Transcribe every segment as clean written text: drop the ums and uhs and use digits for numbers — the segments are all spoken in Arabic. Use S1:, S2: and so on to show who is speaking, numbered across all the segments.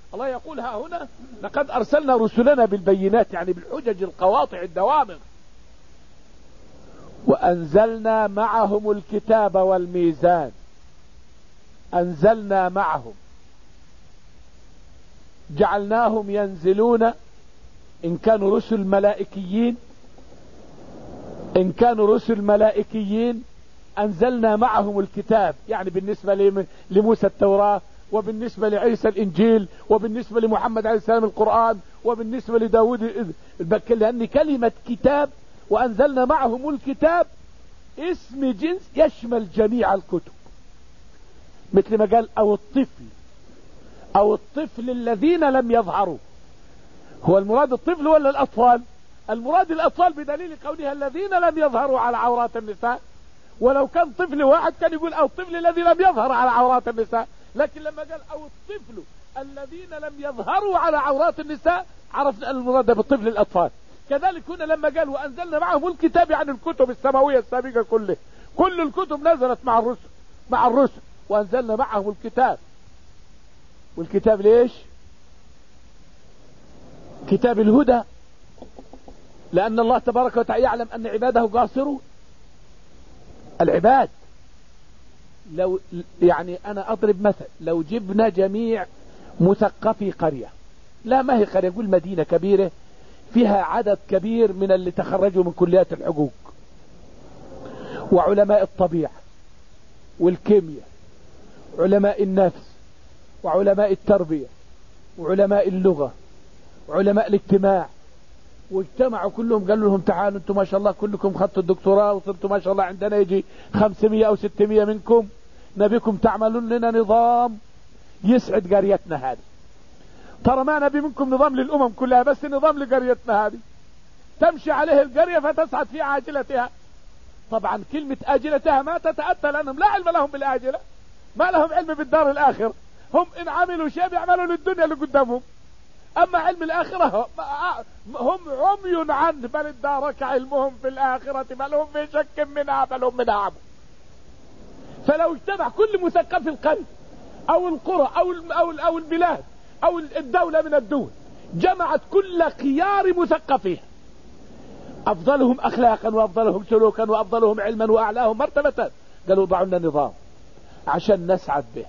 S1: الله يقول ها هنا لقد أرسلنا رسلنا بالبينات، يعني بالحجج القواطع الدوامر، وأنزلنا معهم الكتاب والميزان. أنزلنا معهم، جعلناهم ينزلون إن كانوا رسل ملائكيين، إن كانوا رسل ملائكيين أنزلنا معهم الكتاب، يعني بالنسبة لموسى التوراة، وبالنسبة لعيسى الإنجيل، وبالنسبة لمحمد عليه السلام القرآن، وبالنسبة لداود لأن كلمة كتاب وأنزلنا معهم الكتاب اسم جنس يشمل جميع الكتب، مثل ما قال أو الطفل الذين لم يظهروا. هو المراد الطفل ولا الأطفال؟ المراد الأطفال بدليل قولها الذين لم يظهروا على عورات النساء، ولو كان طفل واحد كان يقول أو الطفل الذي لم يظهر على عورات النساء، لكن لما قال أو الطفل الذين لم يظهروا على عورات النساء عرفنا المراد بالطفل الأطفال. كذلك هنا لما قال وأنزلنا معهم الكتاب، يعني الكتب السماوية السابقة كل الكتب نزلت مع الرسل وأنزلنا معهم الكتاب. والكتاب ليش؟ كتاب الهدى، لأن الله تبارك وتعالى يعلم أن عباده قاصرون. العباد لو يعني أنا أضرب مثل، لو جبنا جميع مثقفي قرية، لا ما هي قرية، يقول مدينة كبيرة فيها عدد كبير من اللي تخرجوا من كليات الحقوق وعلماء الطبيعة والكيمياء، علماء النفس وعلماء التربية وعلماء اللغة وعلماء الاجتماع، واجتمعوا كلهم قالوا لهم تعالوا انتم ما شاء الله كلكم خدتوا الدكتوراه وصرتوا ما شاء الله عندنا يجي 500 أو 600 منكم، نبيكم تعملون لنا نظام يسعد قريتنا هذه. ترى ما نبي منكم نظام للأمم كلها، بس نظام لقريتنا هذه تمشي عليه القرية فتسعد في عاجلتها. طبعا كلمة آجلتها ما تتأتى، لأنهم لا علم لهم بالآجلة، ما لهم علم بالدار الآخرة، هم إن عملوا شيء بيعملوا للدنيا اللي قدامهم، أما علم الآخرة هم عمي عنه، بل ادارك علمهم في الآخرة بل هم في شك منها بل هم منها عمو. فلو اجتمع كل مثقف القرية أو القرى أو البلاد أو الدولة من الدول، جمعت كل خيار مثقفيها، أفضلهم أخلاقا وأفضلهم سلوكا وأفضلهم علما وأعلاهم مرتبة، قالوا ضعوا لنا نظام عشان نسعد به.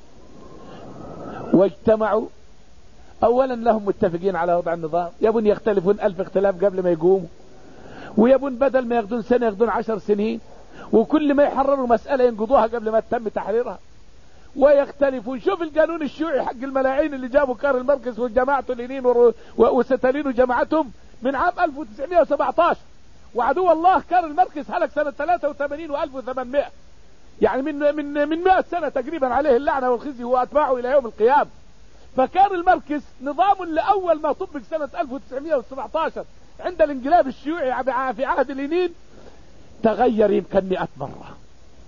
S1: واجتمعوا اولا لهم متفقين على وضع النظام، يبون يختلفون 1000 اختلاف قبل ما يقوموا، ويبون بدل ما ياخذون سنة ياخذون 10 سنين، وكل ما يحرروا مسألة ينقضوها قبل ما تتم تحريرها، ويختلفون. شوف القانون الشيوعي حق الملاعين اللي جابوا كارل ماركس وجماعته لينين وستالين وجماعتهم من عام 1917، وعدو الله كارل ماركس هلك سنة 83 و1800، يعني من 100 سنة تقريبا عليه اللعنة والخزي وأتباعه إلى يوم القيامة. فكارل ماركس نظام لأول ما طبق سنة 1917 عند الانقلاب الشيوعي في عهد لينين تغير يمكن 100 مرة،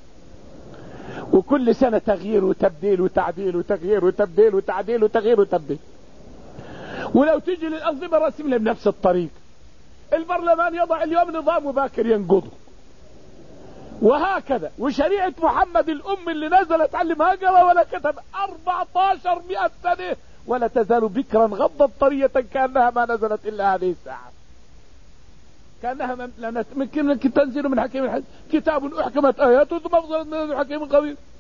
S1: وكل سنة تغيير وتبديل وتعديل وتغيير وتبديل وتعديل وتغيير وتبديل. ولو تجي للأنظمة الرسمية بنفس الطريق، البرلمان يضع اليوم نظام وباكر ينقضه، وهكذا. وشريعة محمد الأم اللي نزلت على ما قرأ ولا كتب 1400 سنة ولا تزال بكرا غضت طرية كأنها ما نزلت إلا هذه الساعة، كأنها من تنزل من حكيم الحكيم، كتاب أحكمت آياته ثم أفضل من حكيم قوي.